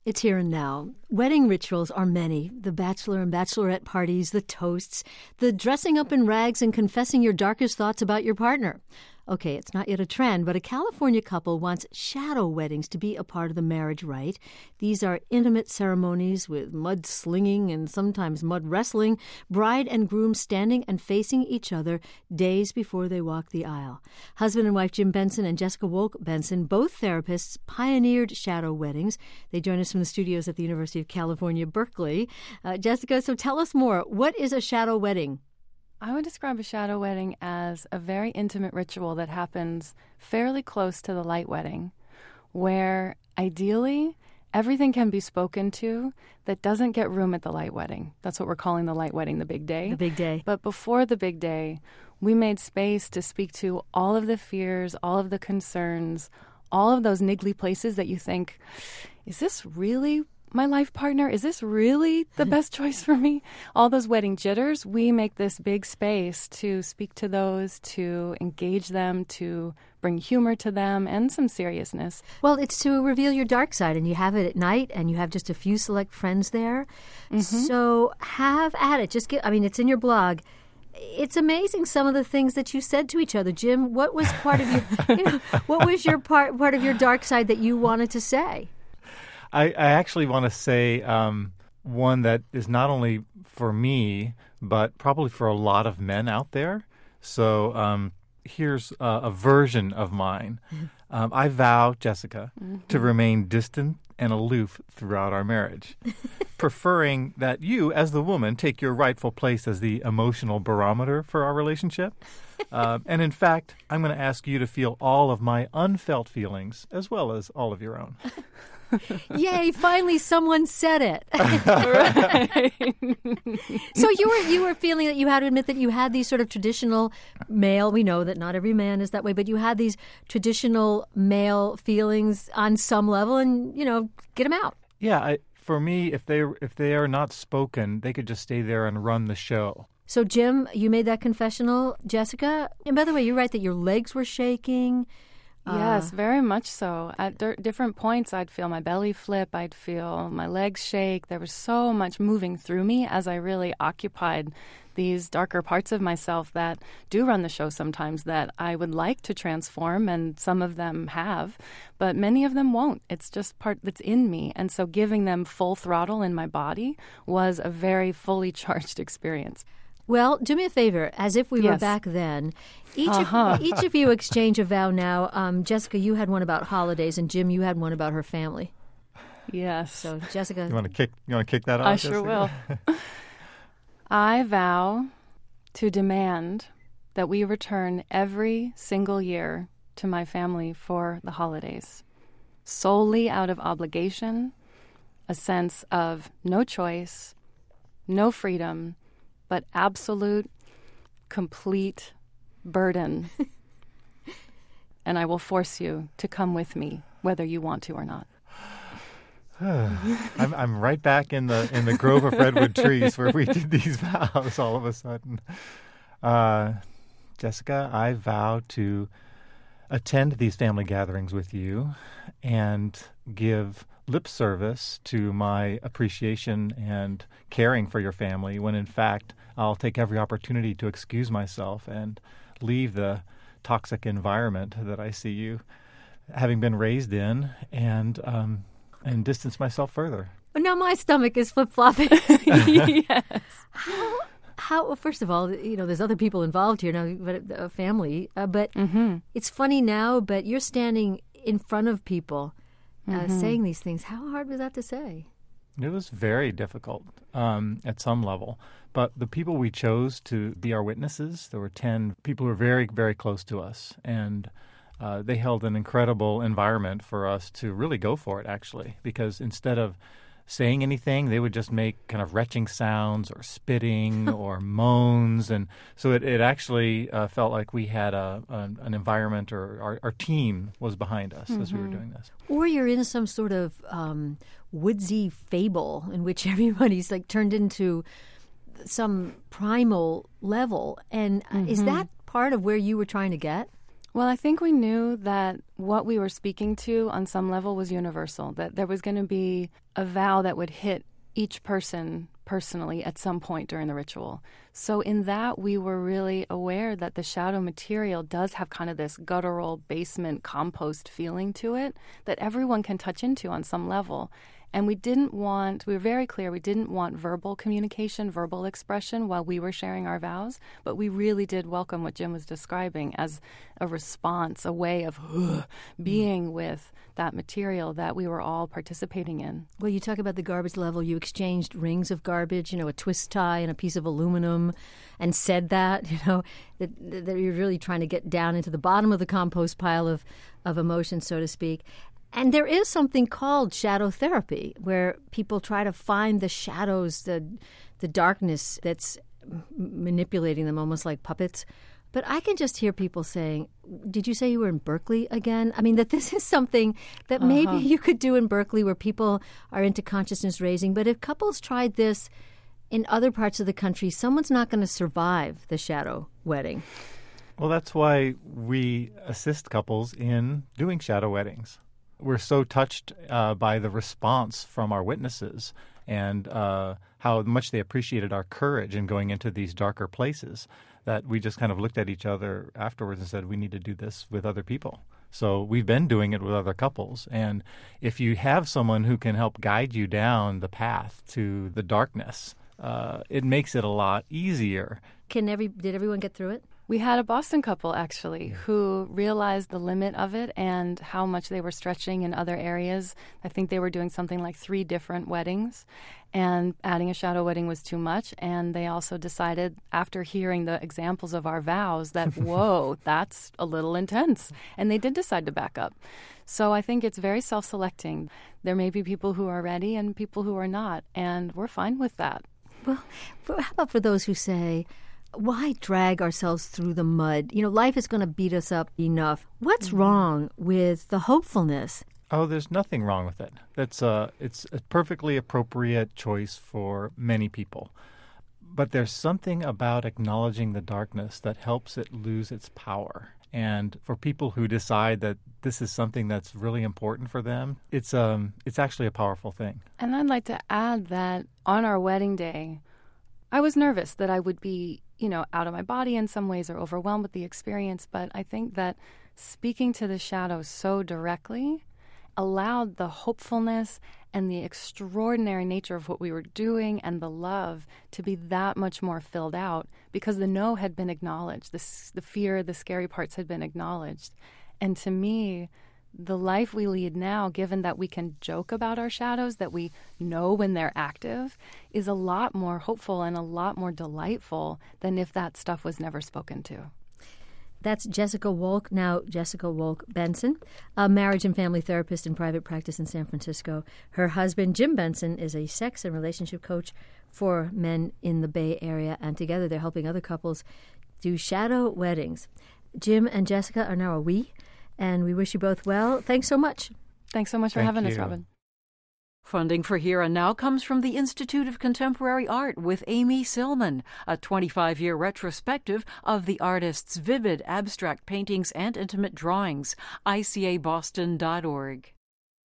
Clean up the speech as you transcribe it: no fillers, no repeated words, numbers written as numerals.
It's here and now. Wedding rituals are many. The bachelor and bachelorette parties, the toasts, the dressing up in rags and confessing your darkest thoughts about your partner. Okay, it's not yet a trend, but a California couple wants shadow weddings to be a part of the marriage rite. These are intimate ceremonies with mud slinging and sometimes mud wrestling, bride and groom standing and facing each other days before they walk the aisle. Husband and wife Jim Benson and Jessica Wolk Benson, both therapists, pioneered shadow weddings. They join us from the studios at the University of California, Berkeley. Jessica, so tell us more. What is a shadow wedding? I would describe a shadow wedding as a very intimate ritual that happens fairly close to the light wedding, where ideally everything can be spoken to that doesn't get room at the light wedding. That's what we're calling the light wedding, the big day. The big day. But before the big day, we made space to speak to all of the fears, all of the concerns, all of those niggly places that you think, is this really my life partner? Is this really the best choice for me? All those wedding jitters, we make this big space to speak to those, to engage them, to bring humor to them and some seriousness. Well, it's to reveal your dark side, and you have it at night, and you have just a few select friends there. Mm-hmm. So have at it. It's in your blog. It's amazing some of the things that you said to each other. Jim, what was part of your, what was your part of your dark side that you wanted to say? I actually want to say one that is not only for me, but probably for a lot of men out there. So here's a version of mine. I vow, Jessica, to remain distant and aloof throughout our marriage, preferring that you, as the woman, take your rightful place as the emotional barometer for our relationship. And in fact, I'm going to ask you to feel all of my unfelt feelings as well as all of your own. Yay, finally someone said it. Right. So you were feeling that you had to admit that you had these sort of traditional male, we know that not every man is that way, but you had these traditional male feelings on some level and, get them out. Yeah, for me, if they are not spoken, they could just stay there and run the show. So, Jim, you made that confessional. Jessica, and by the way, you're right that your legs were shaking. Yes, very much so. At different points, I'd feel my belly flip. I'd feel my legs shake. There was so much moving through me as I really occupied these darker parts of myself that do run the show sometimes that I would like to transform, and some of them have, but many of them won't. It's just part that's in me. And so giving them full throttle in my body was a very fully charged experience. Well, do me a favor, as if we were back then. Each of you exchange a vow now. Jessica, you had one about holidays, and Jim, you had one about her family. Yes. So, Jessica, you want to kick that off? I sure will. I vow to demand that we return every single year to my family for the holidays, solely out of obligation, a sense of no choice, no freedom, but absolute, complete burden. And I will force you to come with me, whether you want to or not. I'm right back in the grove of redwood trees where we did these vows all of a sudden. Jessica, I vow to attend these family gatherings with you and give lip service to my appreciation and caring for your family when in fact I'll take every opportunity to excuse myself and leave the toxic environment that I see you having been raised in and distance myself further. Now my stomach is flip-flopping. Yes. How? First of all, there's other people involved here now, but a family. But It's funny now. But you're standing in front of people, saying these things. How hard was that to say? It was very difficult at some level. But the people we chose to be our witnesses, there were 10 people who were very, very close to us, and they held an incredible environment for us to really go for it, actually, because instead of saying anything, they would just make kind of retching sounds or spitting or moans. And so it actually felt like we had an environment, or our team was behind us as we were doing this. Or you're in some sort of woodsy fable in which everybody's like turned into some primal level. And is that part of where you were trying to get? Well, I think we knew that what we were speaking to on some level was universal, that there was going to be a vow that would hit each person personally at some point during the ritual. So in that, we were really aware that the shadow material does have kind of this guttural basement compost feeling to it that everyone can touch into on some level. And we were very clear, we didn't want verbal communication, verbal expression while we were sharing our vows, but we really did welcome what Jim was describing as a response, a way of being with that material that we were all participating in. Well, you talk about the garbage level. You exchanged rings of garbage, a twist tie and a piece of aluminum, and said that, that you're really trying to get down into the bottom of the compost pile of emotion, so to speak. And there is something called shadow therapy, where people try to find the shadows, the darkness that's manipulating them almost like puppets. But I can just hear people saying, did you say you were in Berkeley again? I mean, that this is something that maybe you could do in Berkeley where people are into consciousness raising. But if couples tried this in other parts of the country, someone's not going to survive the shadow wedding. Well, that's why we assist couples in doing shadow weddings. We're so touched by the response from our witnesses and how much they appreciated our courage in going into these darker places that we just kind of looked at each other afterwards and said, we need to do this with other people. So we've been doing it with other couples. And if you have someone who can help guide you down the path to the darkness, it makes it a lot easier. Did everyone get through it? We had a Boston couple, actually, who realized the limit of it and how much they were stretching in other areas. I think they were doing something like 3 different weddings, and adding a shadow wedding was too much. And they also decided, after hearing the examples of our vows, that, whoa, that's a little intense. And they did decide to back up. So I think it's very self-selecting. There may be people who are ready and people who are not, and we're fine with that. Well, how about for those who say, why drag ourselves through the mud? Life is going to beat us up enough. What's wrong with the hopefulness? Oh, there's nothing wrong with it. It's a perfectly appropriate choice for many people. But there's something about acknowledging the darkness that helps it lose its power. And for people who decide that this is something that's really important for them, it's actually a powerful thing. And I'd like to add that on our wedding day, I was nervous that I would be, out of my body in some ways or overwhelmed with the experience. But I think that speaking to the shadows so directly allowed the hopefulness and the extraordinary nature of what we were doing and the love to be that much more filled out, because the no had been acknowledged, the fear, the scary parts had been acknowledged. And to me, the life we lead now, given that we can joke about our shadows, that we know when they're active, is a lot more hopeful and a lot more delightful than if that stuff was never spoken to. That's Jessica Wolk, now Jessica Wolk Benson, a marriage and family therapist in private practice in San Francisco. Her husband, Jim Benson, is a sex and relationship coach for men in the Bay Area, and together they're helping other couples do shadow weddings. Jim and Jessica are now a we, and we wish you both well. Thanks so much. Thanks so much for having us, Robin. Funding for Here and Now comes from the Institute of Contemporary Art with Amy Silman, a 25-year retrospective of the artist's vivid abstract paintings and intimate drawings. ICABoston.org.